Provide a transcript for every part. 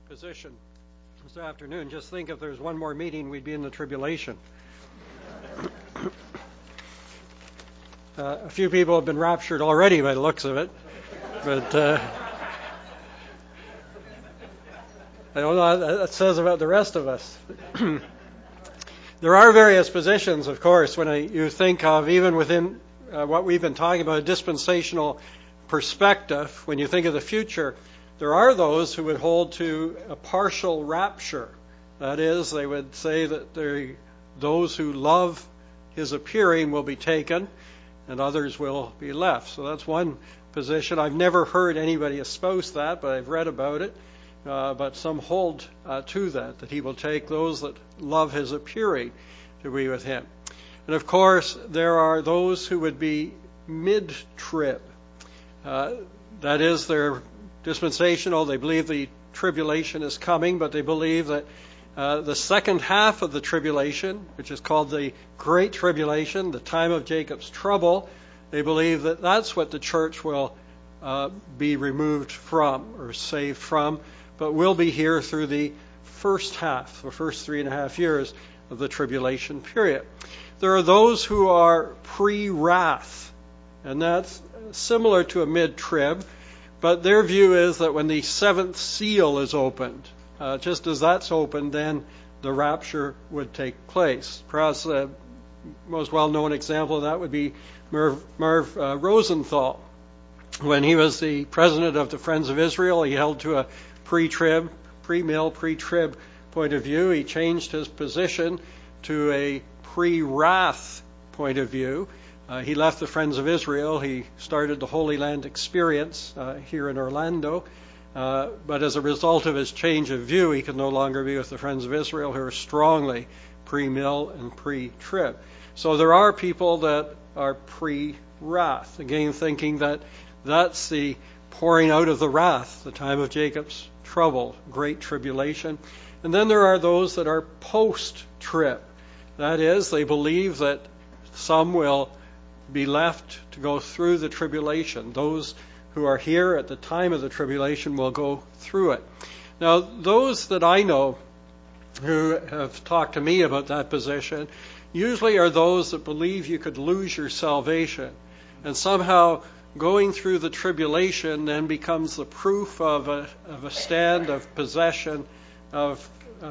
position this afternoon. Just think if there's one more meeting, we'd be in the tribulation. A few people have been raptured already by the looks of it, but I don't know what that says about the rest of us. There are various positions, of course, when you think of, even within what we've been talking about, a dispensational perspective. When you think of the future, there are those who would hold to a partial rapture. That is, they would say that those who love his appearing will be taken and others will be left. So that's one position. I've never heard anybody espouse that, but I've read about it. But some hold to that he will take those that love his appearing to be with him. And of course, there are those who would be mid-trib. That is, they're dispensational. They believe the tribulation is coming, but they believe that the second half of the tribulation, which is called the Great Tribulation, the time of Jacob's trouble, they believe that that's what the church will be removed from or saved from, but will be here through the first half, the first 3.5 years of the tribulation period. There are those who are pre-wrath, and that's similar to a mid-trib, but their view is that when the seventh seal is opened, just as that's opened, then the rapture would take place. Perhaps the most well-known example of that would be Merv Rosenthal. When he was the president of the Friends of Israel, he held to a pre-trib, pre-mill, pre-trib point of view. He changed his position to a pre-wrath point of view. He left the Friends of Israel. He started the Holy Land Experience here in Orlando. But as a result of his change of view, he could no longer be with the Friends of Israel, who are strongly pre-mill and pre-trib. So there are people that are pre-wrath, again thinking that that's the pouring out of the wrath, the time of Jacob's trouble, great tribulation. And then there are those that are post-trib. That is, they believe that some will be left to go through the tribulation. Those who are here at the time of the tribulation will go through it. Now, those that I know who have talked to me about that position usually are those that believe you could lose your salvation, and somehow going through the tribulation then becomes the proof of a stand of possession, of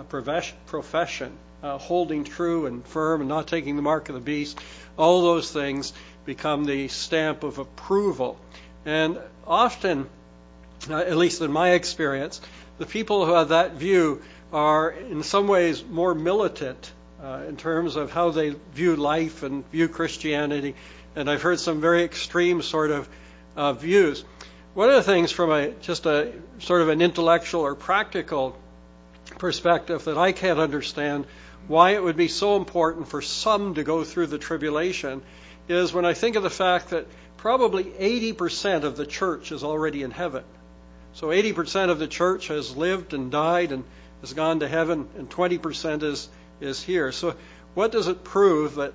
profession, holding true and firm and not taking the mark of the beast. All those things become the stamp of approval. And often, at least in my experience, the people who have that view are in some ways more militant in terms of how they view life and view Christianity. And I've heard some very extreme sort of views. One of the things from just a sort of an intellectual or practical perspective that I can't understand why it would be so important for some to go through the tribulation is when I think of the fact that probably 80% of the church is already in heaven. So 80% of the church has lived and died and has gone to heaven, and 20% is here. So what does it prove that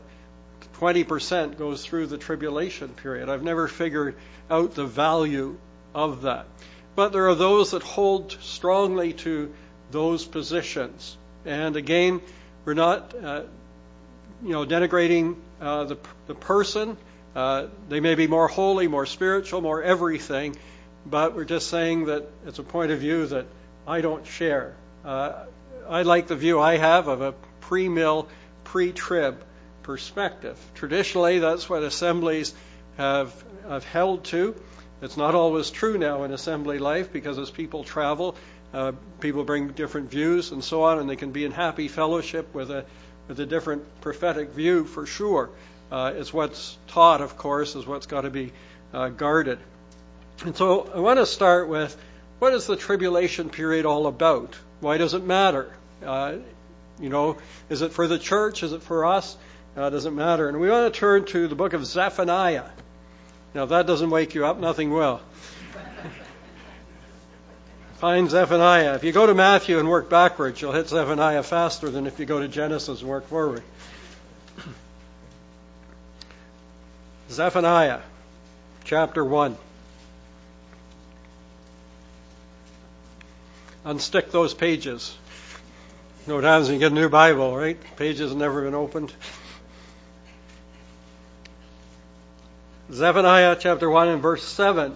20% goes through the tribulation period? I've never figured out the value of that. But there are those that hold strongly to those positions. And again, we're not denigrating the person. They may be more holy, more spiritual, more everything, but we're just saying that it's a point of view that I don't share. I like the view I have of a pre-mill, pre-trib perspective. Traditionally, that's what assemblies have held to. It's not always true now in assembly life, because as people travel, people bring different views and so on, and they can be in happy fellowship with a different prophetic view for sure. It's what's taught, of course, is what's got to be guarded. And so I want to start with, what is the tribulation period all about? Why does it matter? Is it for the church? Is it for us? Does it matter? And we want to turn to the book of Zephaniah. Now, if that doesn't wake you up, nothing will. Find Zephaniah. If you go to Matthew and work backwards, you'll hit Zephaniah faster than if you go to Genesis and work forward. Zephaniah, chapter 1. unstick those pages. You know what happens when you get a new Bible, right? Pages have never been opened. Zephaniah chapter 1 and verse 7.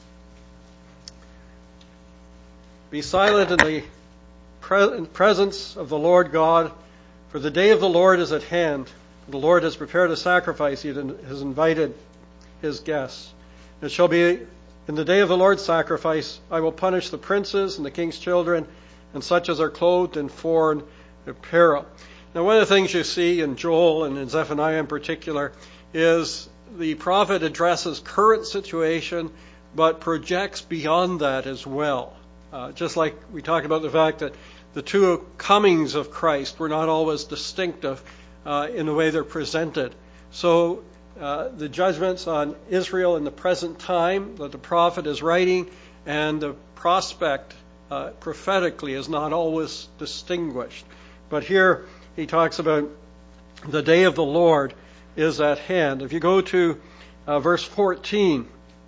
Be silent in the presence of the Lord God, for the day of the Lord is at hand. The Lord has prepared a sacrifice. He has invited his guests. It shall be in the day of the Lord's sacrifice, I will punish the princes and the king's children and such as are clothed in foreign apparel. Now, one of the things you see in Joel and in Zephaniah in particular is the prophet addresses current situation, but projects beyond that as well. Just like we talked about the fact that the two comings of Christ were not always distinctive in the way they're presented. So the judgments on Israel in the present time that the prophet is writing and the prospect prophetically is not always distinguished. But here he talks about the day of the Lord is at hand. If you go to verse 14,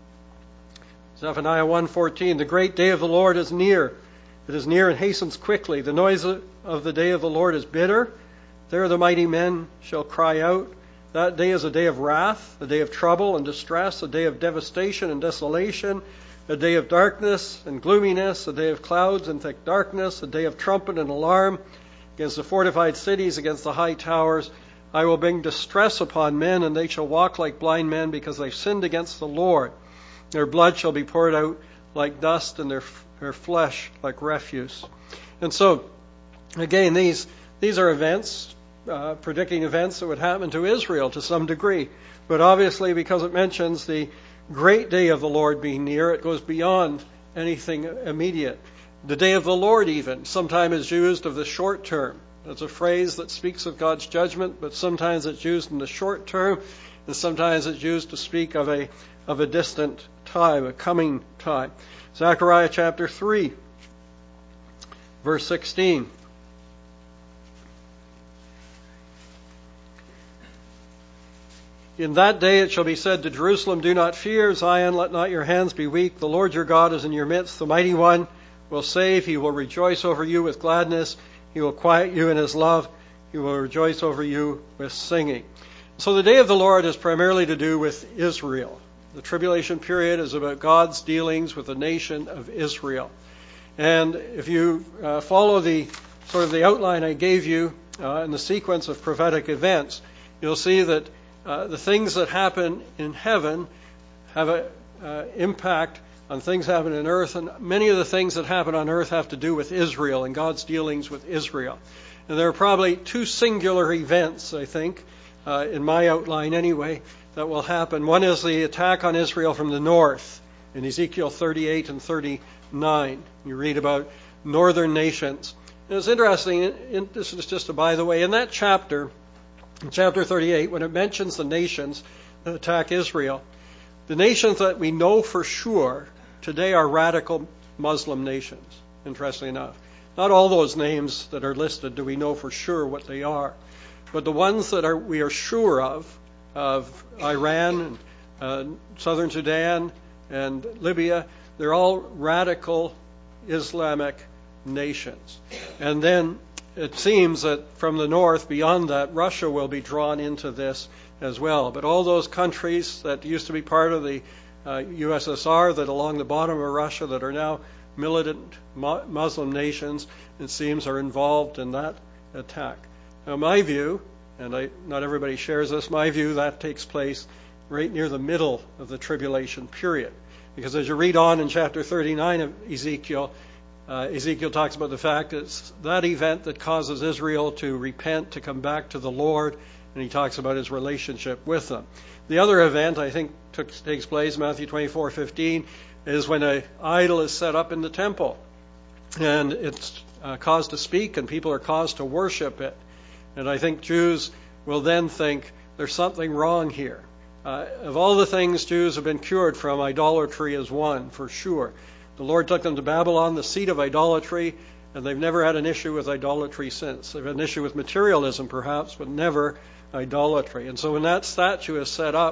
Zephaniah 1:14, the great day of the Lord is near. It is near and hastens quickly. The noise of the day of the Lord is bitter. There the mighty men shall cry out. That day is a day of wrath, a day of trouble and distress, a day of devastation and desolation, a day of darkness and gloominess, a day of clouds and thick darkness, a day of trumpet and alarm against the fortified cities, against the high towers. I will bring distress upon men, and they shall walk like blind men because they've sinned against the Lord. Their blood shall be poured out like dust, and their flesh like refuse. And so, again, these are events, predicting events that would happen to Israel to some degree. But obviously, because it mentions the great day of the Lord being near, it goes beyond anything immediate. The day of the Lord even sometimes is used of the short term. It's a phrase that speaks of God's judgment, but sometimes it's used in the short term, and sometimes it's used to speak of a distant time, a coming time. Zechariah chapter 3, verse 16. In that day it shall be said to Jerusalem, do not fear, Zion, let not your hands be weak. The Lord your God is in your midst. The mighty one will save. He will rejoice over you with gladness. He will quiet you in his love. He will rejoice over you with singing. So the day of the Lord is primarily to do with Israel. The tribulation period is about God's dealings with the nation of Israel. And if you follow the sort of the outline I gave you in the sequence of prophetic events, you'll see that the things that happen in heaven have an impact on things happening on earth, and many of the things that happen on earth have to do with Israel and God's dealings with Israel. And there are probably two singular events, I think, in my outline anyway, that will happen. One is the attack on Israel from the north in Ezekiel 38 and 39. You read about northern nations. And it's interesting, this is just a by the way, in that chapter, in chapter 38, when it mentions the nations that attack Israel, the nations that we know for sure today are radical Muslim nations, interestingly enough. Not all those names that are listed do we know for sure what they are. But the ones that we are sure of Iran, southern Sudan, and Libya, they're all radical Islamic nations. And then it seems that from the north, beyond that, Russia will be drawn into this as well. But all those countries that used to be part of the USSR, that along the bottom of Russia, that are now militant Muslim nations, it seems, are involved in that attack. Now, my view, and not everybody shares this, my view that takes place right near the middle of the tribulation period. Because as you read on in chapter 39 of Ezekiel, Ezekiel talks about the fact that it's that event that causes Israel to repent, to come back to the Lord, and he talks about his relationship with them. The other event, I think, takes place, Matthew 24:15, is when an idol is set up in the temple. And it's caused to speak, and people are caused to worship it. And I think Jews will then think, there's something wrong here. Of all the things Jews have been cured from, idolatry is one, for sure. The Lord took them to Babylon, the seat of idolatry, and they've never had an issue with idolatry since. They've had an issue with materialism, perhaps, but never idolatry. And so when that statue is set up,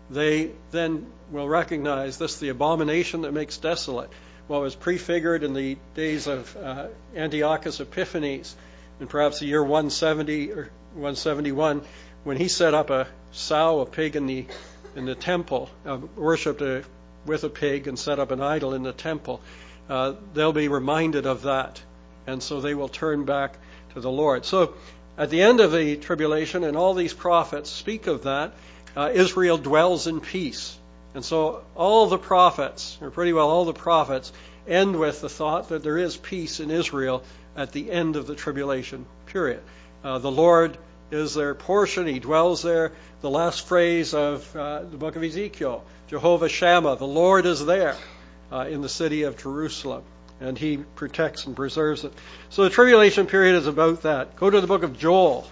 they then will recognize this, the abomination that makes desolate. What was prefigured in the days of Antiochus Epiphanes, in perhaps the year 170 or 171, when he set up a pig in the temple, worshipped with a pig and set up an idol in the temple. They'll be reminded of that, and so they will turn back to the Lord. So at the end of the tribulation, and all these prophets speak of that, Israel dwells in peace. And so all the prophets, or pretty well all the prophets, end with the thought that there is peace in Israel at the end of the tribulation period. The Lord is their portion. He dwells there. The last phrase of the book of Ezekiel, Jehovah Shammah, the Lord is there in the city of Jerusalem, and he protects and preserves it. So the tribulation period is about that. Go to the book of Joel.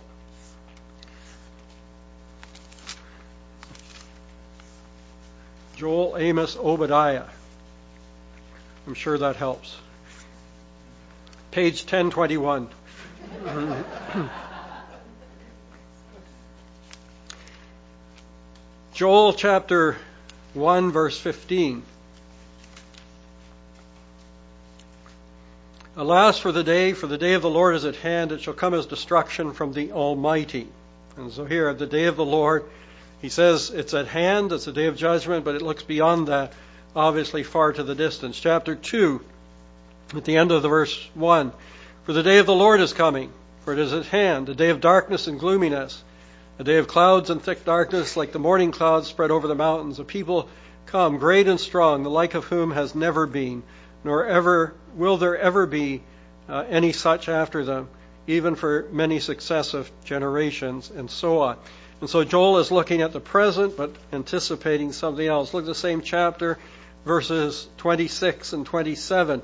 Joel, Amos, Obadiah. I'm sure that helps. Page 1021. Joel chapter 1, verse 15. Alas for the day of the Lord is at hand. It shall come as destruction from the Almighty. And so here, at the day of the Lord, he says it's at hand, it's a day of judgment, but it looks beyond that, obviously far to the distance. Chapter 2, at the end of the verse 1, for the day of the Lord is coming, for it is at hand, a day of darkness and gloominess, a day of clouds and thick darkness, like the morning clouds spread over the mountains. A people come, great and strong, the like of whom has never been, nor ever will there ever be any such after them, even for many successive generations, and so on. And so Joel is looking at the present, but anticipating something else. Look at the same chapter, verses 26 and 27.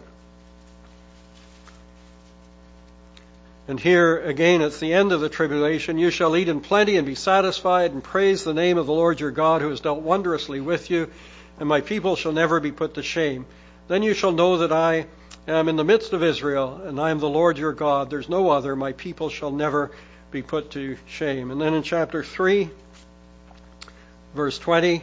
And here, again, it's the end of the tribulation. You shall eat in plenty and be satisfied, and praise the name of the Lord your God, who has dealt wondrously with you, and my people shall never be put to shame. Then you shall know that I am in the midst of Israel, and I am the Lord your God. There's no other. My people shall never be put to shame. And then in chapter 3, verse 20,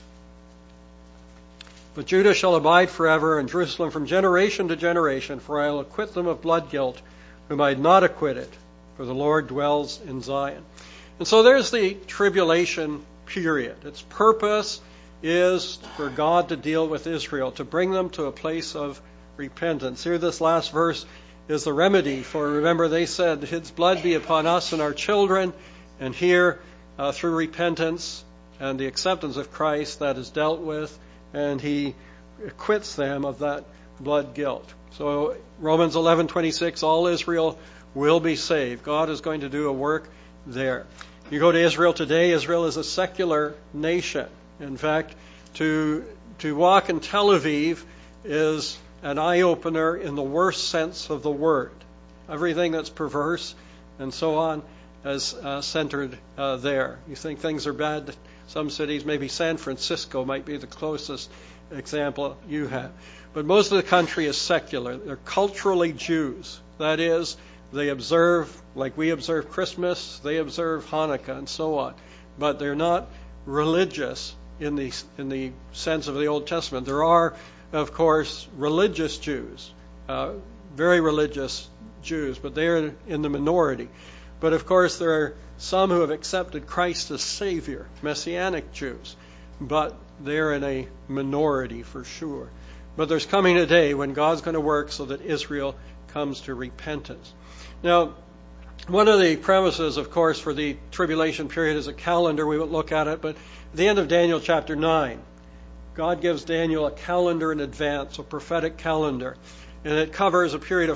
but Judah shall abide forever, and Jerusalem from generation to generation, for I will acquit them of blood guilt, whom I had not acquitted, for the Lord dwells in Zion. And so there's the tribulation period. Its purpose is for God to deal with Israel, to bring them to a place of repentance. Here, this last verse is the remedy for, remember, they said, his blood be upon us and our children. And here, through repentance and the acceptance of Christ, that is dealt with, and he acquits them of that blood guilt. So Romans 11:26, all Israel will be saved. God is going to do a work there. You go to Israel today, Israel is a secular nation. In fact, to walk in Tel Aviv is an eye-opener in the worst sense of the word. Everything that's perverse and so on is centered there. You think things are bad, some cities, maybe San Francisco might be the closest example you have. But most of the country is secular. They're culturally Jews. That is, they observe, like we observe Christmas, they observe Hanukkah and so on. But they're not religious in the sense of the Old Testament. There are, of course, religious Jews, very religious Jews, but they're in the minority. But of course, there are some who have accepted Christ as Savior, Messianic Jews, but they're in a minority for sure. But there's coming a day when God's going to work so that Israel comes to repentance. Now, one of the premises, of course, for the tribulation period is a calendar. We won't look at it, but at the end of Daniel chapter 9, God gives Daniel a calendar in advance, a prophetic calendar, and it covers a period of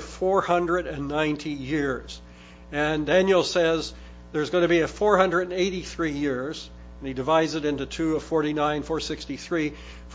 490 years. And Daniel says there's going to be a 483 years, and he divides it into two of 49, 463,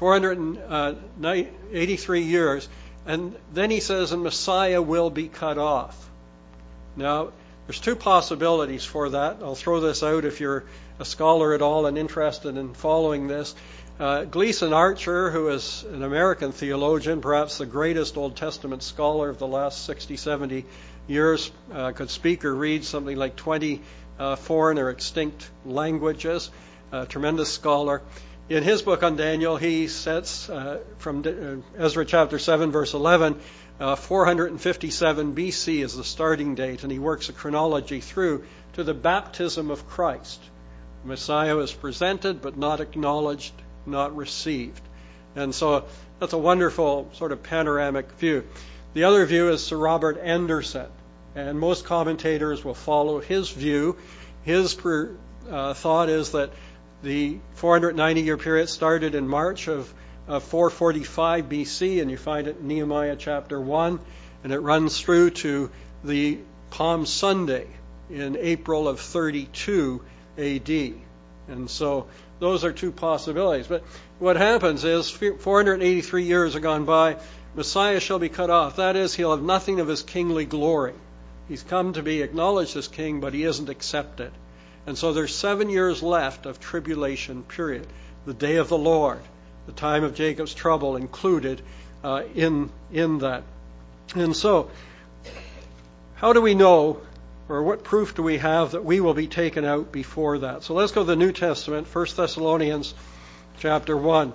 483 years, and then he says, and Messiah will be cut off. Now, there's two possibilities for that. I'll throw this out if you're a scholar at all and interested in following this. Gleason Archer, who is an American theologian, perhaps the greatest Old Testament scholar of the last 60, 70 years, could speak or read something like 20 foreign or extinct languages, a tremendous scholar. In his book on Daniel, he sets from Ezra chapter 7, verse 11, 457 BC is the starting date, and he works a chronology through to the baptism of Christ. Messiah was presented, but not acknowledged, not received. And so that's a wonderful sort of panoramic view. The other view is Sir Robert Anderson, and most commentators will follow his view. His thought is that the 490-year period started in March of 445 BC, and you find it in Nehemiah chapter 1, and it runs through to the Palm Sunday in April of 32 AD. And so those are two possibilities. But what happens is 483 years have gone by, Messiah shall be cut off. That is, he'll have nothing of his kingly glory. He's come to be acknowledged as king, but he isn't accepted. And so there's 7 years left of tribulation period. The day of the Lord, the time of Jacob's trouble included in that. And so, how do we know, or what proof do we have that we will be taken out before that? So let's go to the New Testament, 1 Thessalonians chapter 1.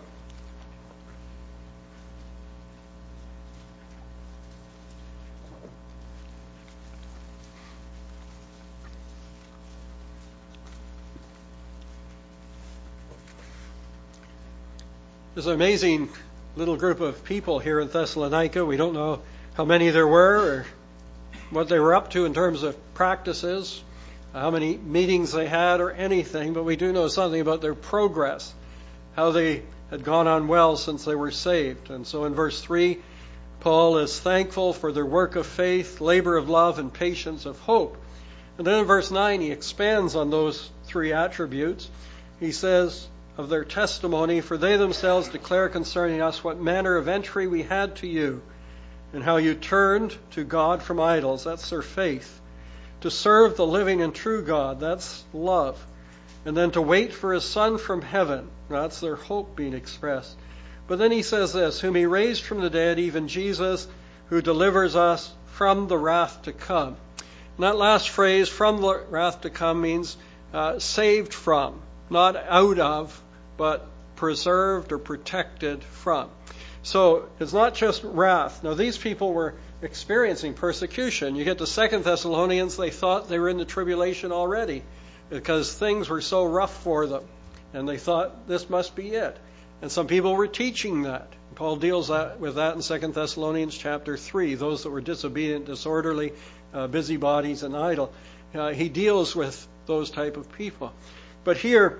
There's an amazing little group of people here in Thessalonica. We don't know how many there were or what they were up to in terms of practices, how many meetings they had or anything, but we do know something about their progress, how they had gone on well since they were saved. And so in verse 3, Paul is thankful for their work of faith, labor of love, and patience of hope. And then in verse 9, he expands on those three attributes. He says, of their testimony, for they themselves declare concerning us what manner of entry we had to you, and how you turned to God from idols, that's their faith, to serve the living and true God, that's love, and then to wait for his Son from heaven, that's their hope being expressed. But then he says this, whom he raised from the dead, even Jesus, who delivers us from the wrath to come. And that last phrase, from the wrath to come, means saved from, not out of, but preserved or protected from. So it's not just wrath. Now these people were experiencing persecution. You get to 2 Thessalonians, they thought they were in the tribulation already because things were so rough for them. And they thought this must be it. And some people were teaching that. Paul deals with that in 2 Thessalonians chapter 3, those that were disobedient, disorderly, busybodies, and idle. He deals with those type of people. But here,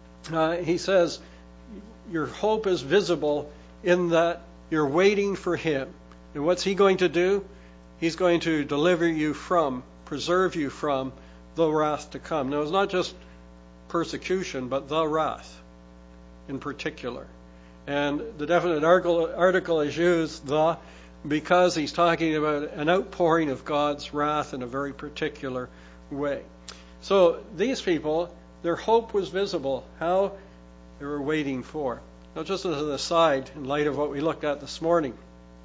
he says, your hope is visible in that you're waiting for him. And what's he going to do? He's going to deliver you from, preserve you from the wrath to come. Now, it's not just persecution, but the wrath in particular. And the definite article is used, the, because he's talking about an outpouring of God's wrath in a very particular way. So these people, their hope was visible. How? They were waiting for. Now, just as an aside, in light of what we looked at this morning,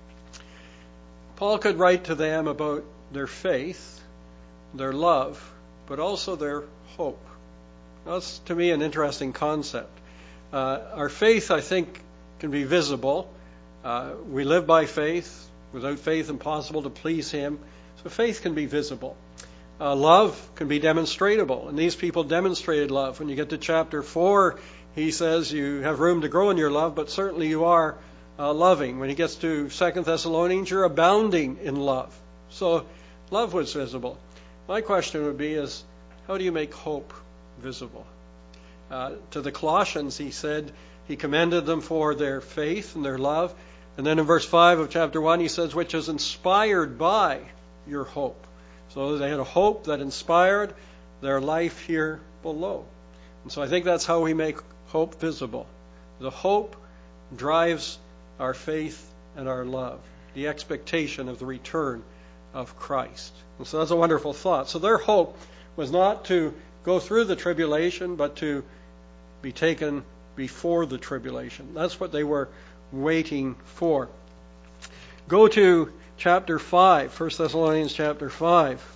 Paul could write to them about their faith, their love, but also their hope. That's, to me, an interesting concept. Our faith, I think, can be visible. We live by faith. Without faith, impossible to please him. So faith can be visible. Love can be demonstratable, and these people demonstrated love. When you get to chapter 4, he says you have room to grow in your love, but certainly you are loving. When he gets to 2 Thessalonians, you're abounding in love. So love was visible. My question would be is, how do you make hope visible? To the Colossians, he said he commended them for their faith and their love. And then in verse 5 of chapter 1, he says, which is inspired by your hope. So they had a hope that inspired their life here below. And so I think that's how we make hope visible. The hope drives our faith and our love, the expectation of the return of Christ. And so that's a wonderful thought. So their hope was not to go through the tribulation, but to be taken before the tribulation. That's what they were waiting for. Go to chapter 5, 1 Thessalonians chapter 5.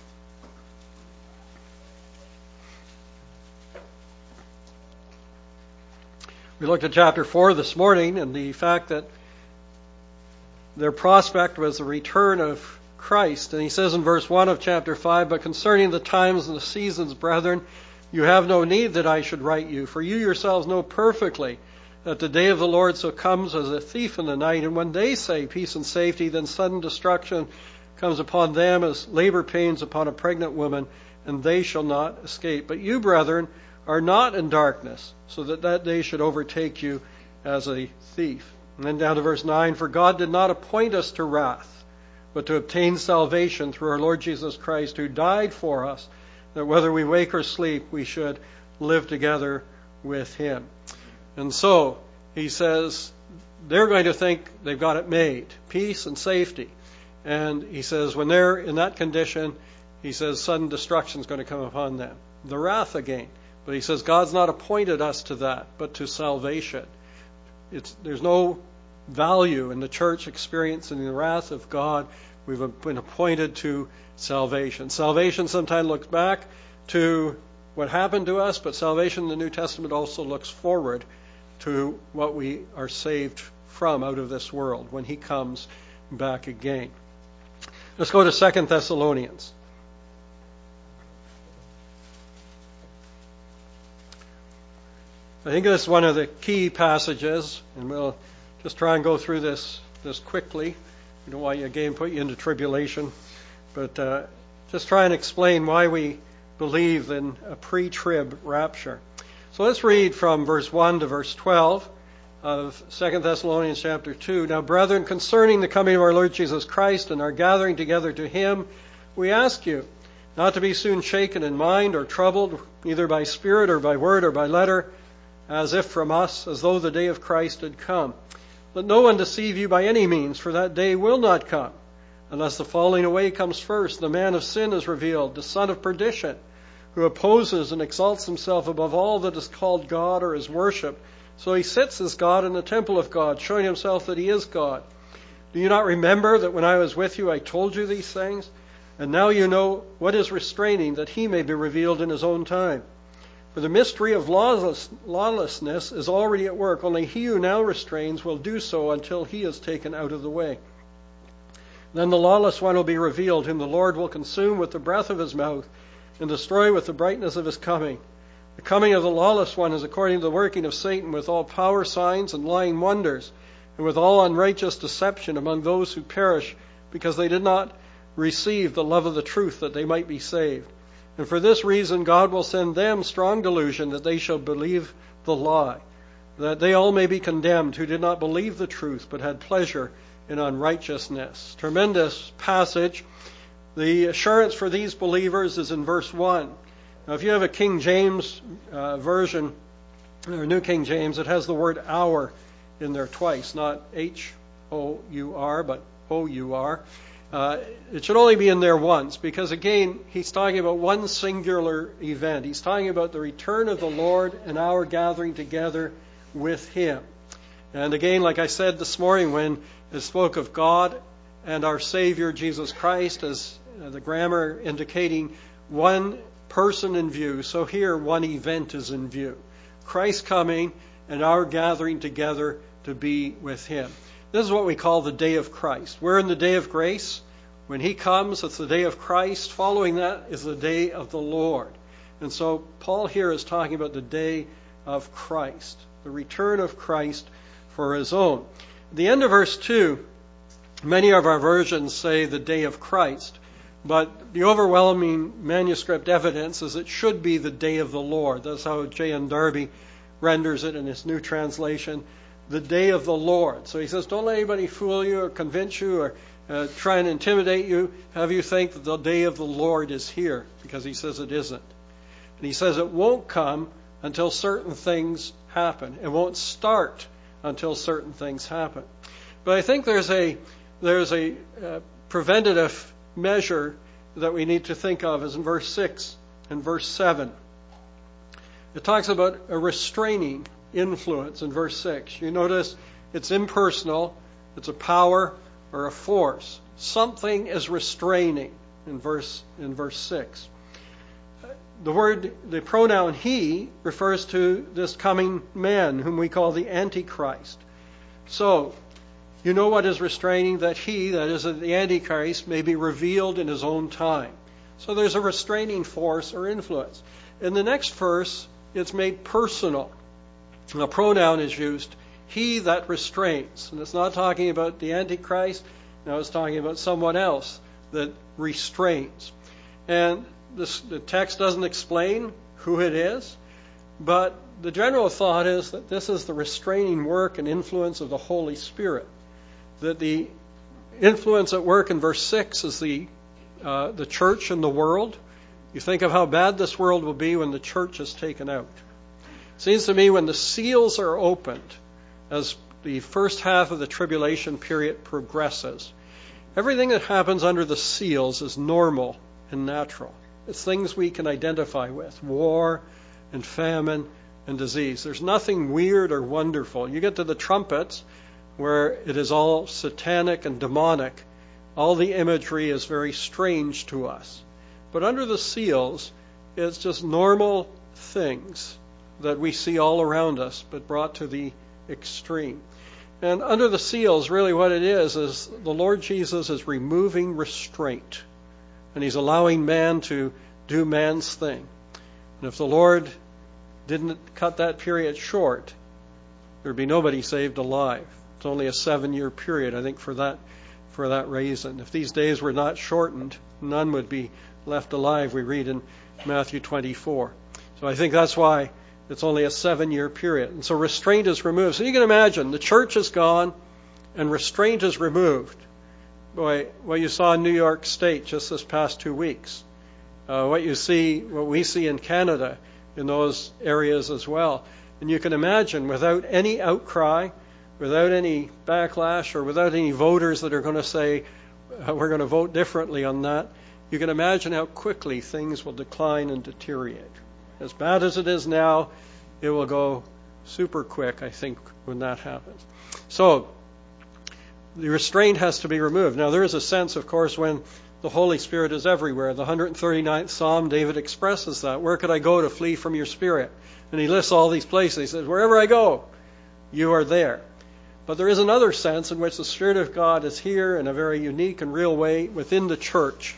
We looked at chapter 4 this morning and the fact that their prospect was the return of Christ. And he says in verse 1 of chapter 5, "But concerning the times and the seasons, brethren, you have no need that I should write you, for you yourselves know perfectly that the day of the Lord so comes as a thief in the night. And when they say peace and safety, then sudden destruction comes upon them as labor pains upon a pregnant woman, and they shall not escape. But you, brethren, are not in darkness, so that that day should overtake you as a thief." And then down to verse 9, "For God did not appoint us to wrath, but to obtain salvation through our Lord Jesus Christ, who died for us, that whether we wake or sleep, we should live together with him." And so, he says, they're going to think they've got it made, peace and safety. And he says, when they're in that condition, he says, sudden destruction is going to come upon them. The wrath again. But he says, God's not appointed us to that, but to salvation. There's no value in the church experiencing the wrath of God. We've been appointed to salvation. Salvation sometimes looks back to what happened to us, but salvation in the New Testament also looks forward to what we are saved from out of this world when he comes back again. Let's go to 2 Thessalonians. I think this is one of the key passages, and we'll just try and go through this quickly. We don't want you again put you into tribulation, but just try and explain why we believe in a pre-trib rapture. So let's read from verse 1 to verse 12 of 2 Thessalonians chapter 2. "Now, brethren, concerning the coming of our Lord Jesus Christ and our gathering together to him, we ask you not to be soon shaken in mind or troubled, either by spirit or by word or by letter, as if from us, as though the day of Christ had come. Let no one deceive you by any means, for that day will not come, unless the falling away comes first. The man of sin is revealed, the son of perdition, who opposes and exalts himself above all that is called God or is worshipped. So he sits as God in the temple of God, showing himself that he is God. Do you not remember that when I was with you I told you these things? And now you know what is restraining, that he may be revealed in his own time. For the mystery of lawlessness is already at work. Only he who now restrains will do so until he is taken out of the way. Then the lawless one will be revealed, whom the Lord will consume with the breath of his mouth and destroy with the brightness of his coming. The coming of the lawless one is according to the working of Satan, with all power, signs, and lying wonders, and with all unrighteous deception among those who perish, because they did not receive the love of the truth, that they might be saved. And for this reason God will send them strong delusion, that they shall believe the lie, that they all may be condemned, who did not believe the truth, but had pleasure in unrighteousness." Tremendous passage. The assurance for these believers is in verse 1. Now, if you have a King James version, or New King James, it has the word hour in there twice, not H-O-U-R, but O-U-R. It should only be in there once, because again, he's talking about one singular event. He's talking about the return of the Lord and our gathering together with him. And again, like I said this morning, when it spoke of God and our Savior Jesus Christ, as the grammar indicating one person in view, so here one event is in view. Christ coming and our gathering together to be with him. This is what we call the day of Christ. We're in the day of grace. When he comes, it's the day of Christ. Following that is the day of the Lord. And so Paul here is talking about the day of Christ, the return of Christ for his own. At the end of verse 2, many of our versions say the day of Christ, but the overwhelming manuscript evidence is it should be the day of the Lord. That's how J.N. Darby renders it in his new translation, the day of the Lord. So he says, don't let anybody fool you or convince you or try and intimidate you, have you think that the day of the Lord is here, because he says it isn't. And he says it won't come until certain things happen. It won't start until certain things happen. But I think there's a preventative measure that we need to think of, is in verse 6 and verse 7. It talks about a restraining influence in verse 6. You notice it's impersonal, it's a power or a force. Something is restraining in verse 6. the pronoun he refers to this coming man whom we call the Antichrist. So, you know what is restraining? That he, that is the Antichrist, may be revealed in his own time. So there's a restraining force or influence. In the next verse, it's made personal. A pronoun is used, he that restrains. And it's not talking about the Antichrist. No, it's talking about someone else that restrains. And the text doesn't explain who it is, but the general thought is that this is the restraining work and influence of the Holy Spirit. That the influence at work in verse 6 is the church and the world. You think of how bad this world will be when the church is taken out. It seems to me when the seals are opened, as the first half of the tribulation period progresses, everything that happens under the seals is normal and natural. It's things we can identify with. War and famine and disease. There's nothing weird or wonderful. You get to the trumpets, where it is all satanic and demonic. All the imagery is very strange to us. But under the seals, it's just normal things that we see all around us, but brought to the extreme. And under the seals, really what it is the Lord Jesus is removing restraint. And he's allowing man to do man's thing. And if the Lord didn't cut that period short, there'd be nobody saved alive. It's only a 7-year period, I think, for that reason. If these days were not shortened, none would be left alive, we read in Matthew 24. So I think that's why it's only a 7-year period. And so restraint is removed. So you can imagine, the church is gone and restraint is removed. Boy, what you saw in New York State just this past 2 weeks, what we see in Canada in those areas as well. And you can imagine, without any outcry, without any backlash, or without any voters that are going to say, we're going to vote differently on that, you can imagine how quickly things will decline and deteriorate. As bad as it is now, it will go super quick, I think, when that happens. So, the restraint has to be removed. Now, there is a sense, of course, when the Holy Spirit is everywhere. The 139th Psalm, David expresses that. Where could I go to flee from your Spirit? And he lists all these places. He says, wherever I go, you are there. But there is another sense in which the Spirit of God is here in a very unique and real way within the church,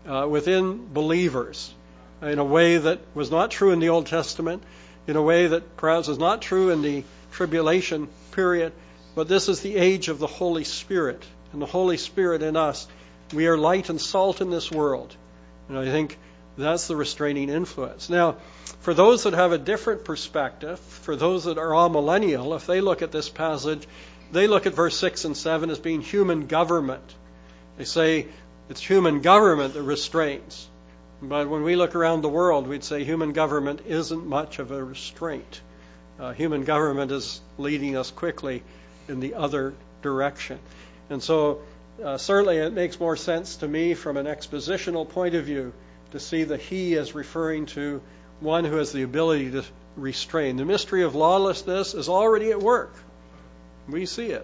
within believers, in a way that was not true in the Old Testament, in a way that perhaps was not true in the tribulation period. But this is the age of the Holy Spirit. And the Holy Spirit in us, we are light and salt in this world. And I think that's the restraining influence. Now, for those that have a different perspective, for those that are amillennial, if they look at this passage, they look at verse 6 and 7 as being human government. They say it's human government that restrains. But when we look around the world, we'd say human government isn't much of a restraint. Human government is leading us quickly in the other direction. And so certainly it makes more sense to me from an expositional point of view to see the he as referring to one who has the ability to restrain. The mystery of lawlessness is already at work. We see it.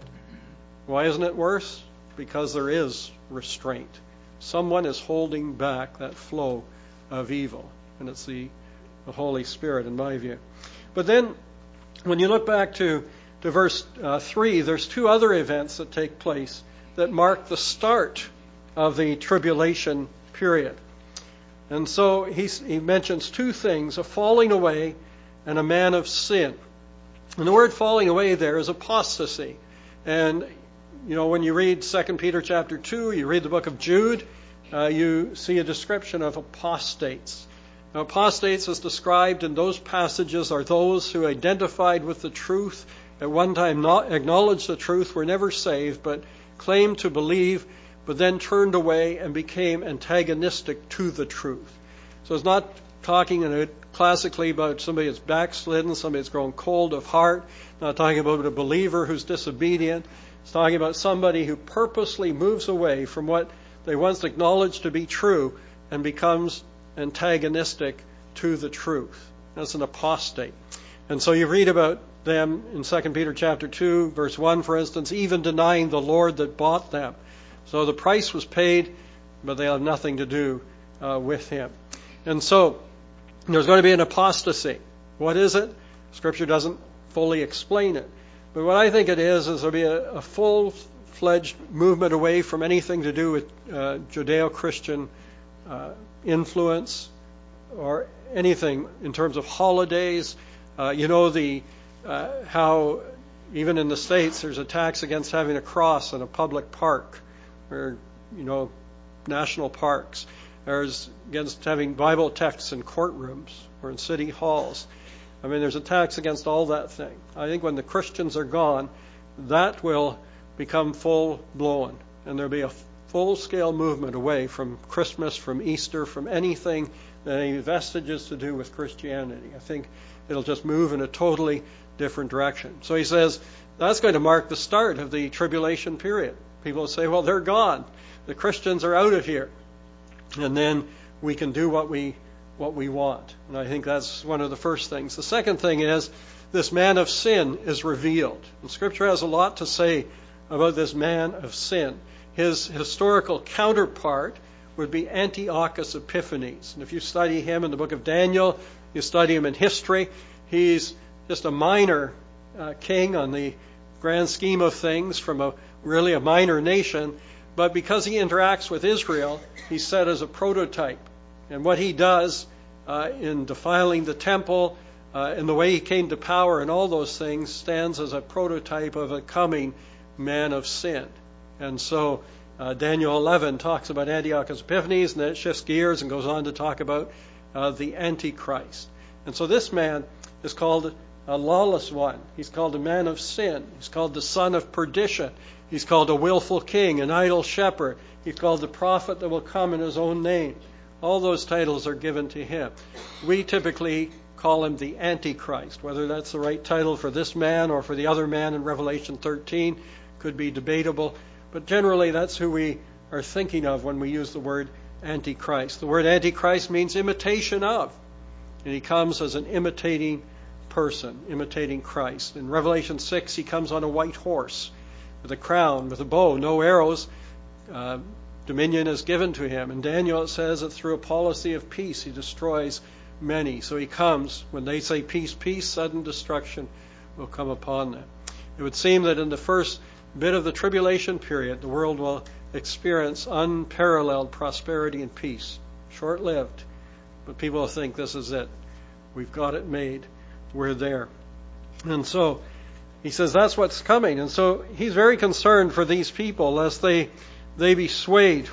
Why isn't it worse? Because there is restraint. Someone is holding back that flow of evil, and it's the Holy Spirit, in my view. But then, when you look back to verse 3, there's 2 other events that take place that mark the start of the tribulation period. And so he mentions 2 things, a falling away and a man of sin. And the word falling away there is apostasy. And, you know, when you read 2 Peter chapter 2, you read the book of Jude, you see a description of apostates. Now, apostates as described in those passages are those who identified with the truth, at one time not acknowledged the truth, were never saved, but claimed to believe, but then turned away and became antagonistic to the truth. So it's not talking classically about somebody that's backslidden, somebody that's grown cold of heart, not talking about a believer who's disobedient. It's talking about somebody who purposely moves away from what they once acknowledged to be true and becomes antagonistic to the truth. That's an apostate. And so you read about them in 2 Peter chapter 2, verse 1, for instance, even denying the Lord that bought them. So the price was paid, but they have nothing to do with him. And so There's going to be an apostasy. What is it? Scripture doesn't fully explain it. But what I think it is there'll be a full-fledged movement away from anything to do with Judeo-Christian influence or anything in terms of holidays. How even in the States there's attacks against having a cross in a public park or, national parks. There's against having Bible texts in courtrooms or in city halls. There's attacks against all that thing. I think when the Christians are gone, that will become full-blown, and there'll be a full-scale movement away from Christmas, from Easter, from anything that any vestiges to do with Christianity. I think it'll just move in a totally different direction. So he says that's going to mark the start of the tribulation period. People will say, well, they're gone. The Christians are out of here. And then we can do what we want. And I think that's one of the first things. The second thing is this man of sin is revealed. And Scripture has a lot to say about this man of sin. His historical counterpart would be Antiochus Epiphanes. And if you study him in the book of Daniel, you study him in history, he's just a minor king on the grand scheme of things from a minor nation. But because he interacts with Israel, he's set as a prototype. And what he does in defiling the temple, in the way he came to power and all those things, stands as a prototype of a coming man of sin. And so Daniel 11 talks about Antiochus Epiphanes, and then it shifts gears and goes on to talk about the Antichrist. And so this man is called a lawless one. He's called a man of sin. He's called the son of perdition. He's called a willful king, an idle shepherd. He's called the prophet that will come in his own name. All those titles are given to him. We typically call him the Antichrist. Whether that's the right title for this man or for the other man in Revelation 13 could be debatable. But generally that's who we are thinking of when we use the word Antichrist. The word Antichrist means imitation of. And he comes as an imitating person, imitating Christ. In Revelation 6, he comes on a white horse with a crown, with a bow, no arrows. Dominion is given to him. In Daniel it says that through a policy of peace he destroys many. So he comes, when they say peace, peace, sudden destruction will come upon them. It would seem that in the first bit of the tribulation period, the world will experience unparalleled prosperity and peace. Short-lived, but people will think this is it. We've got it made. We're there. And so he says that's what's coming. And so he's very concerned for these people lest they be swayed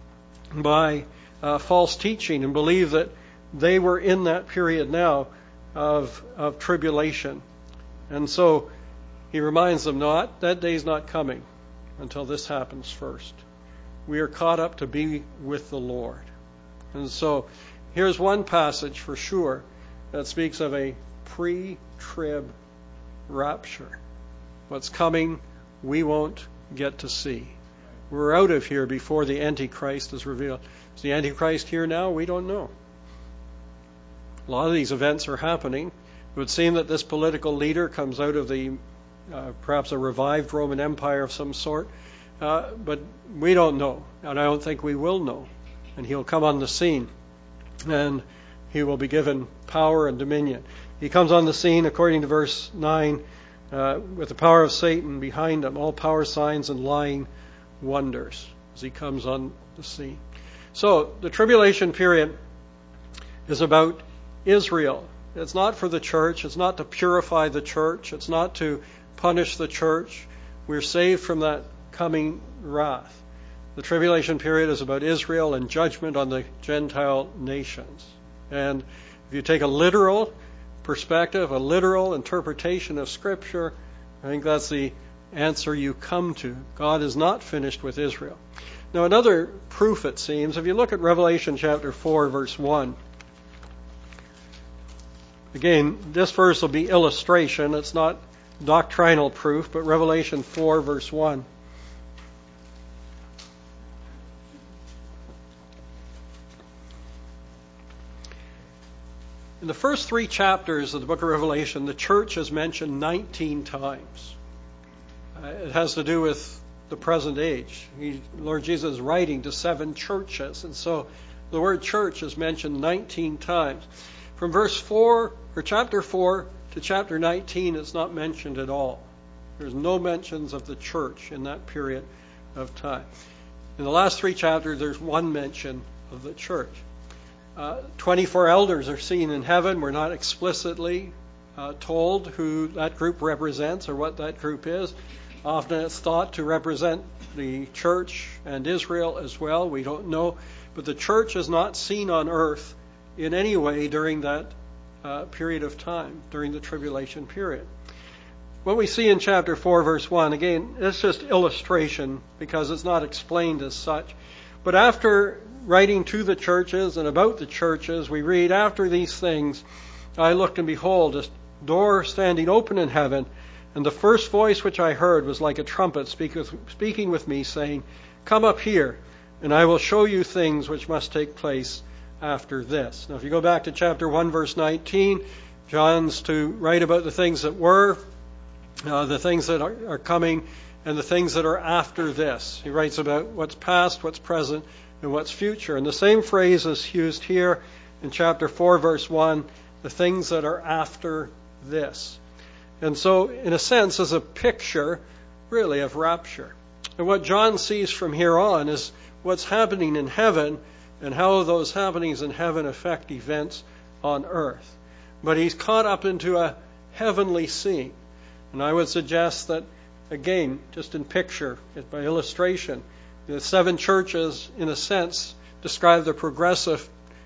by false teaching and believe that they were in that period now of tribulation. And so he reminds them that day's not coming until this happens first. We are caught up to be with the Lord. And so here's one passage for sure that speaks of a pre-trib rapture. What's coming, we won't get to see. We're out of here before the Antichrist is revealed. Is the Antichrist here now? We don't know. A lot of these events are happening. It would seem that this political leader comes out of the perhaps a revived Roman Empire of some sort. But we don't know, and I don't think we will know. And he'll come on the scene, and he will be given power and dominion. He comes on the scene, according to verse 9, with the power of Satan behind him, all power, signs, and lying wonders as he comes on the scene. So the tribulation period is about Israel. It's not for the church. It's not to purify the church. It's not to punish the church. We're saved from that coming wrath. The tribulation period is about Israel and judgment on the Gentile nations. And if you take a literal perspective, a literal interpretation of Scripture, I think that's the answer you come to. God is not finished with Israel. Now, another proof, it seems, if you look at Revelation chapter 4, verse 1, again, this verse will be illustration. It's not doctrinal proof, but Revelation 4, verse 1. In the first 3 chapters of the book of Revelation, the church is mentioned 19 times. It has to do with the present age. Lord Jesus is writing to 7 churches, and so the word church is mentioned 19 times. From verse 4 or chapter 4 to chapter 19, it's not mentioned at all. There's no mentions of the church in that period of time. In the last 3 chapters, there's one mention of the church. 24 elders are seen in heaven. We're not explicitly told who that group represents or what that group is. Often it's thought to represent the church and Israel as well. We don't know. But the church is not seen on earth in any way during that period of time, during the tribulation period. What we see in chapter 4, verse 1, again, it's just illustration because it's not explained as such. But after writing to the churches and about the churches, we read, "After these things I looked, and behold, a door standing open in heaven, and the first voice which I heard was like a trumpet speaking with me, saying, 'Come up here, and I will show you things which must take place after this.'" Now, if you go back to chapter 1, verse 19, John's to write about the things that were, the things that are coming, and the things that are after this. He writes about what's past, what's present, and what's future. And the same phrase is used here in chapter 4, verse 1, the things that are after this. And so, in a sense, is a picture, really, of rapture. And what John sees from here on is what's happening in heaven and how those happenings in heaven affect events on earth. But he's caught up into a heavenly scene. And I would suggest that, again, just in picture, by illustration, the 7 churches, in a sense, describe the progression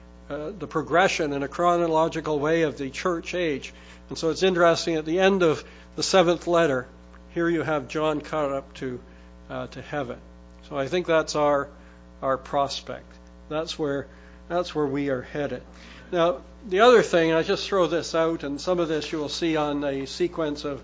in a chronological way of the church age. And so it's interesting, at the end of the 7th letter, here you have John caught up to heaven. So I think that's our prospect. That's where we are headed. Now, the other thing, I just throw this out, and some of this you will see on a sequence of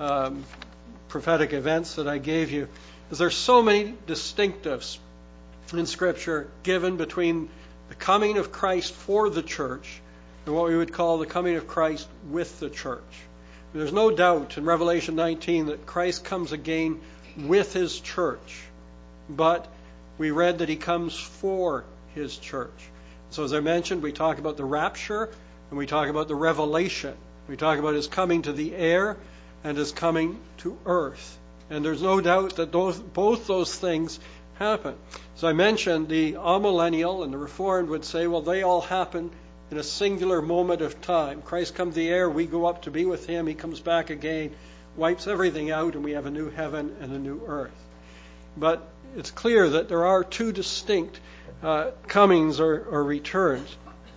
prophetic events that I gave you, is there's so many distinctives in Scripture given between the coming of Christ for the church and what we would call the coming of Christ with the church. There's no doubt in Revelation 19 that Christ comes again with his church, but we read that he comes for his church. So as I mentioned, we talk about the rapture and we talk about the revelation. We talk about his coming to the air and his coming to earth. And there's no doubt that both those things happen. As I mentioned, the amillennial and the Reformed would say, well, they all happen in a singular moment of time. Christ comes to the air, we go up to be with him, he comes back again, wipes everything out, and we have a new heaven and a new earth. But it's clear that there are 2 distinct comings or returns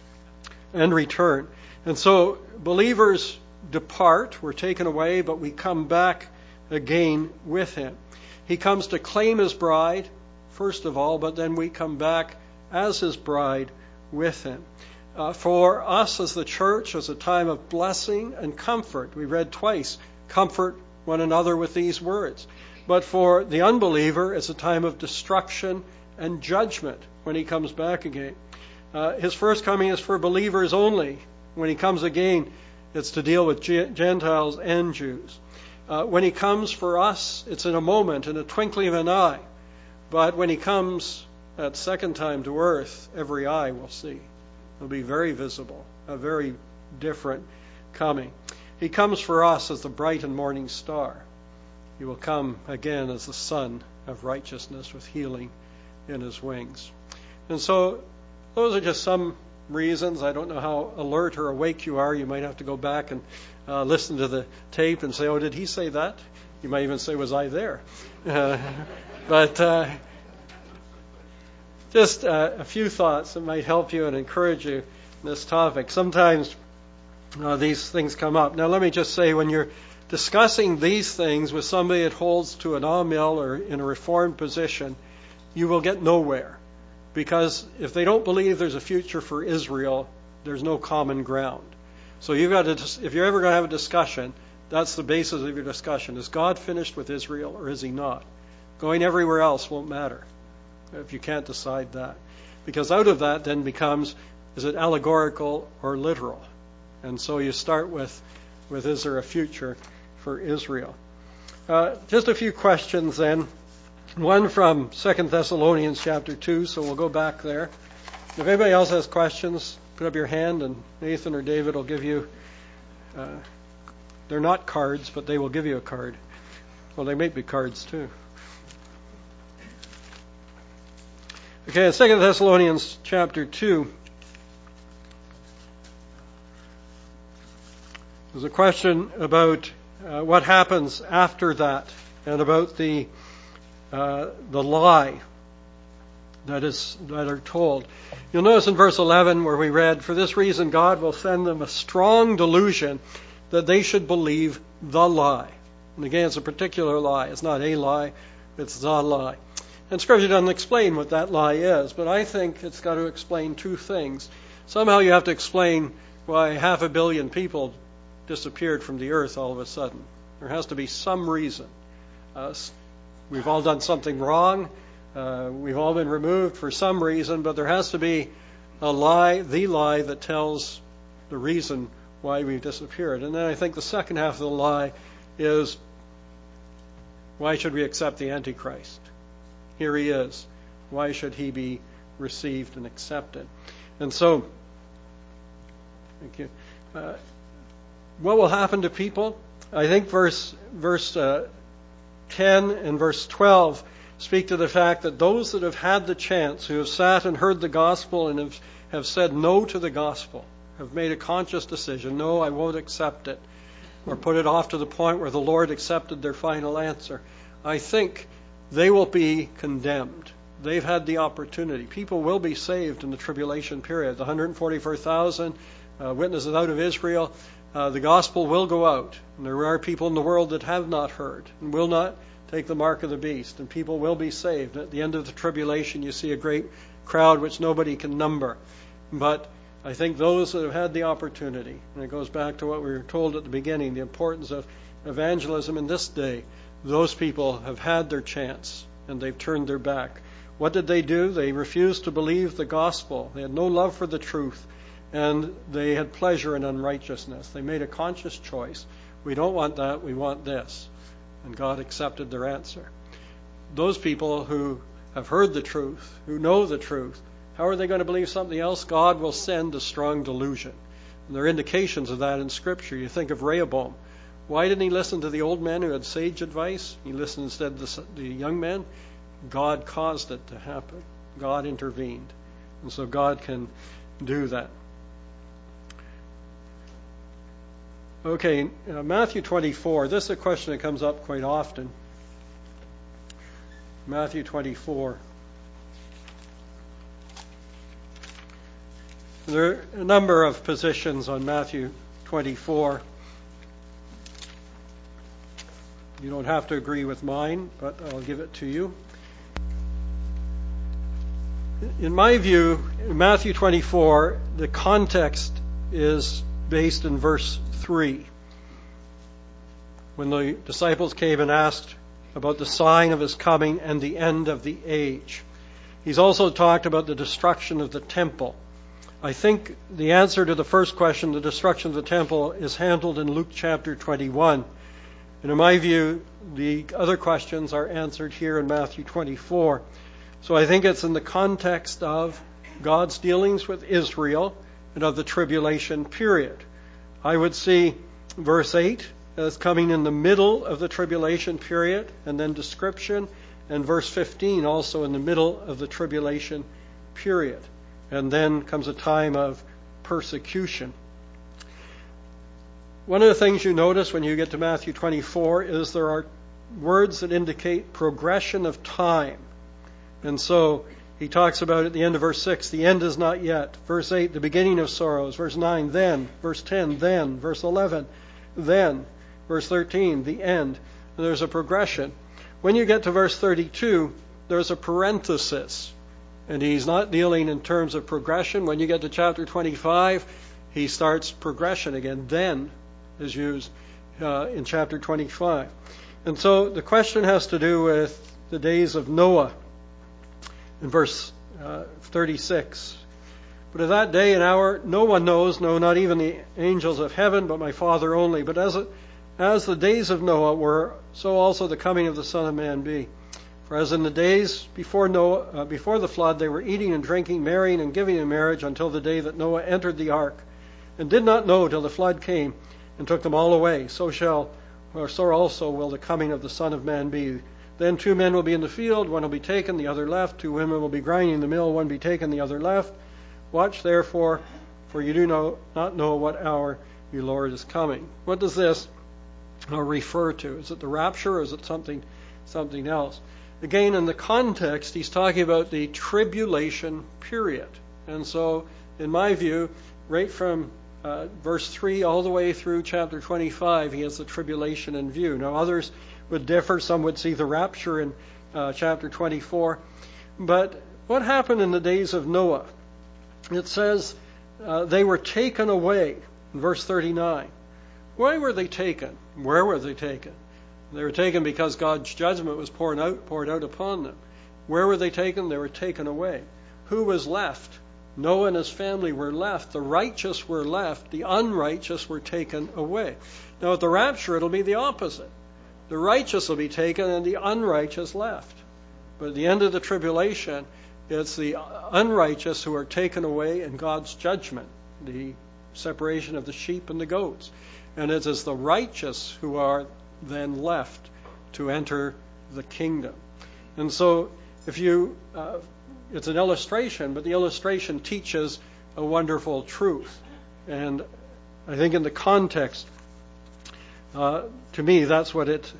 and return. And so believers depart, we're taken away, but we come back again with him. He comes to claim his bride, first of all, but then we come back as his bride with him. For us as the church, as a time of blessing and comfort, we read twice, comfort one another with these words. But for the unbeliever, it's a time of destruction and judgment when he comes back again. His first coming is for believers only. When he comes again, it's to deal with Gentiles and Jews. When he comes for us, it's in a moment, in a twinkling of an eye. But when he comes that second time to earth, every eye will see. It'll be very visible, a very different coming. He comes for us as the bright and morning star. He will come again as the Son of righteousness with healing in his wings. And so those are just some reasons. I don't know how alert or awake you are. You might have to go back and listen to the tape and say, oh, did he say that? You might even say, was I there? But just a few thoughts that might help you and encourage you in this topic. Sometimes these things come up. Now, let me just say, when you're discussing these things with somebody that holds to an amill or in a reformed position, you will get nowhere. Because if they don't believe there's a future for Israel, there's no common ground. So you've got to, if you're ever going to have a discussion, that's the basis of your discussion. Is God finished with Israel or is he not? Going everywhere else won't matter if you can't decide that. Because out of that then becomes, is it allegorical or literal? And so you start with is there a future for Israel? Just a few questions then. One from 2 Thessalonians chapter 2, so we'll go back there. If anybody else has questions, put up your hand and Nathan or David will give you, they're not cards, but they will give you a card. Well, they might be cards too. Okay, in 2 Thessalonians chapter 2, there's a question about what happens after that and about the lie that are told. You'll notice in verse 11 where we read, "For this reason God will send them a strong delusion that they should believe the lie." And again, it's a particular lie. It's not a lie, it's the lie. And Scripture doesn't explain what that lie is, but I think it's got to explain two things. Somehow you have to explain why 500 million people disappeared from the earth all of a sudden. There has to be some reason. We've all done something wrong. We've all been removed for some reason, but there has to be a lie, the lie that tells the reason why we've disappeared. And then I think the second half of the lie is, why should we accept the Antichrist? Here he is. Why should he be received and accepted? And so, thank you. What will happen to people? I think verse 10 and verse 12 speak to the fact that those that have had the chance, who have sat and heard the gospel and have said no to the gospel, have made a conscious decision, no, I won't accept it, or put it off to the point where the Lord accepted their final answer, I think they will be condemned. They've had the opportunity. People will be saved in the tribulation period. The 144,000 witnesses out of Israel, the gospel will go out. And there are people in the world that have not heard and will not take the mark of the beast. And people will be saved. At the end of the tribulation, you see a great crowd which nobody can number. But I think those that have had the opportunity, and it goes back to what we were told at the beginning, the importance of evangelism in this day, those people have had their chance and they've turned their back. What did they do? They refused to believe the gospel. They had no love for the truth, and they had pleasure in unrighteousness. They made a conscious choice. We don't want that, we want this. And God accepted their answer. Those people who have heard the truth, who know the truth, how are they going to believe something else? God will send a strong delusion. And there are indications of that in Scripture. You think of Rehoboam. Why didn't he listen to the old men who had sage advice? He listened instead to the young men. God caused it to happen. God intervened. And so God can do that. Okay, Matthew 24. This is a question that comes up quite often. Matthew 24. There are a number of positions on Matthew 24. You don't have to agree with mine, but I'll give it to you. In my view, in Matthew 24, the context is based in verse 3. When the disciples came and asked about the sign of his coming and the end of the age. He's also talked about the destruction of the temple. I think the answer to the first question, the destruction of the temple, is handled in Luke chapter 21. And in my view, the other questions are answered here in Matthew 24. So I think it's in the context of God's dealings with Israel and of the tribulation period. I would see verse 8 as coming in the middle of the tribulation period, and then description, and verse 15 also in the middle of the tribulation period. And then comes a time of persecution. One of the things you notice when you get to Matthew 24 is there are words that indicate progression of time. And so he talks about at the end of verse 6, the end is not yet. Verse 8, the beginning of sorrows. Verse 9, then. Verse 10, then. Verse 11, then. Verse 13, the end. And there's a progression. When you get to verse 32, there's a parenthesis. And he's not dealing in terms of progression. When you get to chapter 25, he starts progression again. Then is used in chapter 25. And so the question has to do with the days of Noah in verse 36. But of that day and hour no one knows, no, not even the angels of heaven, but my Father only. But as the days of Noah were, so also the coming of the Son of Man be. For as in the days before the flood, they were eating and drinking, marrying and giving in marriage until the day that Noah entered the ark, and did not know till the flood came and took them all away. So also will the coming of the Son of Man be. Then 2 men will be in the field, one will be taken, the other left. 2 women will be grinding in the mill, one be taken, the other left. Watch therefore, for you do not know what hour your Lord is coming. What does this refer to? Is it the rapture, or is it something else? Again, in the context, he's talking about the tribulation period. And so, in my view, right from verse 3 all the way through chapter 25, he has the tribulation in view. Now, others would differ. Some would see the rapture in chapter 24. But what happened in the days of Noah? It says they were taken away, in verse 39. Why were they taken? Where were they taken? They were taken because God's judgment was poured out upon them. Where were they taken? They were taken away. Who was left? Noah and his family were left. The righteous were left. The unrighteous were taken away. Now at the rapture, it'll be the opposite. The righteous will be taken and the unrighteous left. But at the end of the tribulation, it's the unrighteous who are taken away in God's judgment, the separation of the sheep and the goats. And it is the righteous who are then left to enter the kingdom. And so if you it's an illustration, but the illustration teaches a wonderful truth. And I think in the context, to me, that's what it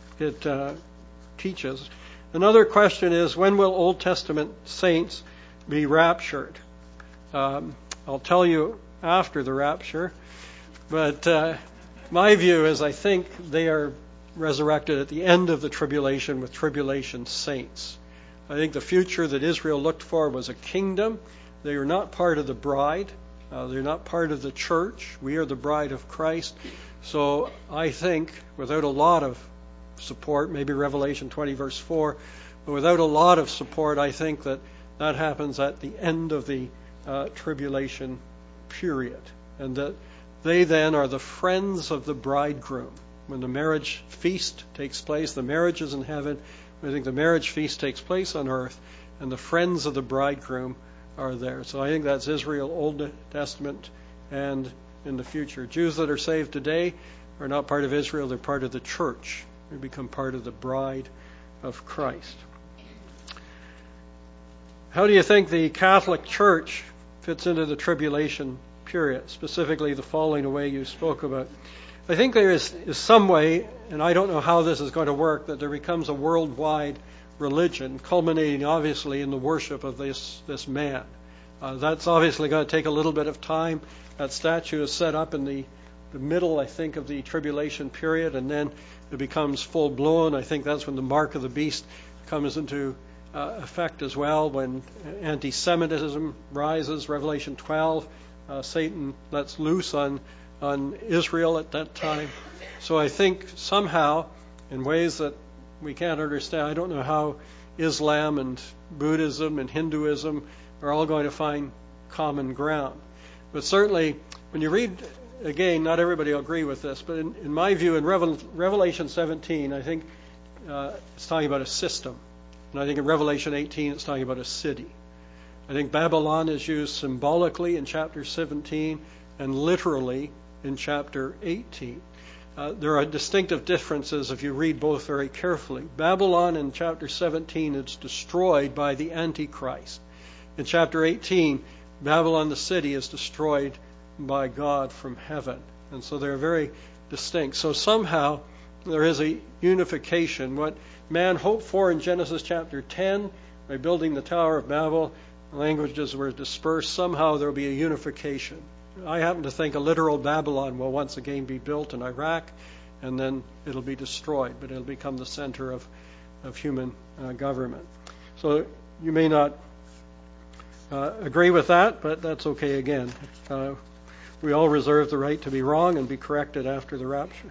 teaches. Another question is, when will Old Testament saints be raptured? I'll tell you after the rapture, but my view is I think they are resurrected at the end of the tribulation with tribulation saints. I think the future that Israel looked for was a kingdom. They are not part of the bride. They're not part of the church. We are the bride of Christ. So I think, without a lot of support, maybe Revelation 20 verse 4, but without a lot of support, I think that happens at the end of the tribulation period. And that they then are the friends of the bridegroom. When the marriage feast takes place, the marriage is in heaven. I think the marriage feast takes place on earth, and the friends of the bridegroom are there. So I think that's Israel, Old Testament, and in the future. Jews that are saved today are not part of Israel, they're part of the church. They become part of the bride of Christ. How do you think the Catholic Church fits into the tribulation period, specifically the falling away you spoke about? I think there is some way, and I don't know how this is going to work, that there becomes a worldwide religion, culminating obviously in the worship of this man. That's obviously going to take a little bit of time. That statue is set up in the middle, I think, of the tribulation period, and then it becomes full-blown. I think that's when the mark of the beast comes into effect as well, when anti-Semitism rises, Revelation 12, Satan lets loose on Israel at that time. So I think somehow, in ways that we can't understand, I don't know how Islam and Buddhism and Hinduism are all going to find common ground. But certainly, when you read, again, not everybody will agree with this, but in my view, in Revelation 17, I think it's talking about a system. And I think in Revelation 18, it's talking about a city. I think Babylon is used symbolically in chapter 17 and literally in chapter 18. There are distinctive differences if you read both very carefully. Babylon in chapter 17 is destroyed by the Antichrist. In chapter 18, Babylon the city is destroyed by God from heaven. And so they're very distinct. So somehow there is a unification. What man hoped for in Genesis chapter 10 by building the Tower of Babel, languages were dispersed. Somehow there will be a unification. I happen to think a literal Babylon will once again be built in Iraq, and then it'll be destroyed, but it'll become the center of human government. So you may not agree with that, but that's okay again. We all reserve the right to be wrong and be corrected after the rapture.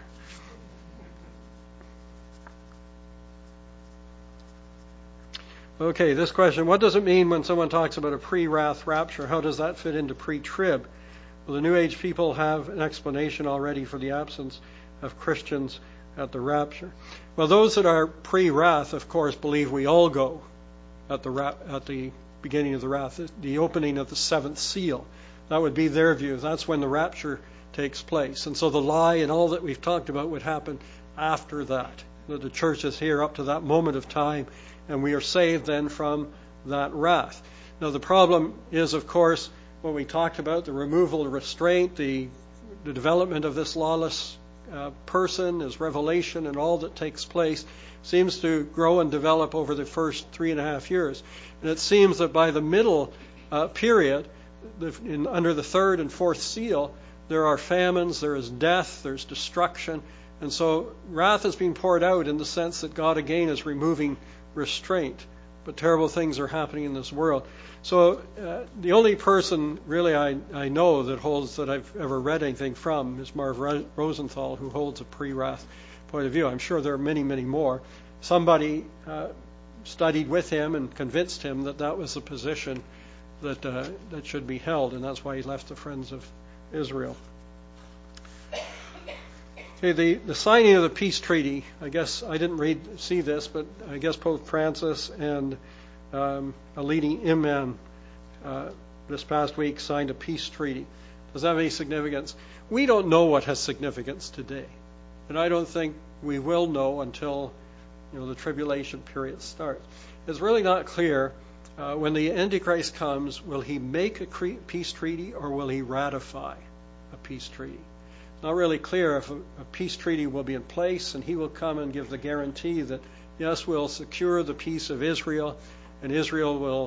Okay, this question, what does it mean when someone talks about a pre-wrath rapture? How does that fit into pre-trib? Well, the New Age people have an explanation already for the absence of Christians at the rapture. Well, those that are pre-wrath, of course, believe we all go at the beginning of the wrath, the opening of the seventh seal. That would be their view. That's when the rapture takes place. And so the lie and all that we've talked about would happen after that. That the church is here up to that moment of time, and we are saved then from that wrath. Now the problem is, of course, what we talked about, the removal of restraint, the development of this lawless person, his revelation, and all that takes place seems to grow and develop over the first 3.5 years. And it seems that by the middle period, under the third and fourth seal, there are famines, there is death, there's destruction. And so wrath is being poured out in the sense that God again is removing restraint. But terrible things are happening in this world. So the only person really I know that I've ever read anything from is Marv Rosenthal, who holds a pre-wrath point of view. I'm sure there are many, many more. Somebody studied with him and convinced him that that was the position that should be held, and that's why he left the Friends of Israel. Okay, the signing of the peace treaty, I guess I didn't see this, but I guess Pope Francis and a leading imam this past week signed a peace treaty. Does that have any significance? We don't know what has significance today, and I don't think we will know until the tribulation period starts. It's really not clear when the Antichrist comes, will he make a peace treaty or will he ratify a peace treaty? Not really clear if a peace treaty will be in place, and he will come and give the guarantee that, yes, we'll secure the peace of Israel, and Israel will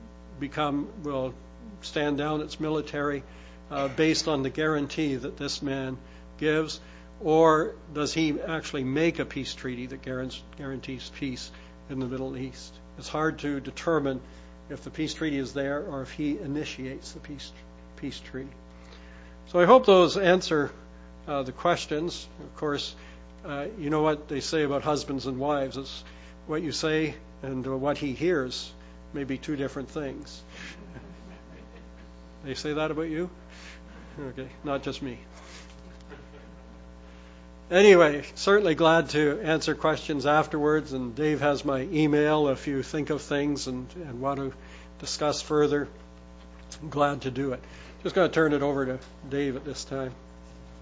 stand down its military based on the guarantee that this man gives, or does he actually make a peace treaty that guarantees peace in the Middle East? It's hard to determine if the peace treaty is there or if he initiates the peace treaty. So I hope those answer the questions. Of course, you know what they say about husbands and wives. It's what you say and what he hears may be two different things. They say that about you? Okay, not just me. Anyway, certainly glad to answer questions afterwards, and Dave has my email if you think of things and want to discuss further. I'm glad to do it. Just going to turn it over to Dave at this time.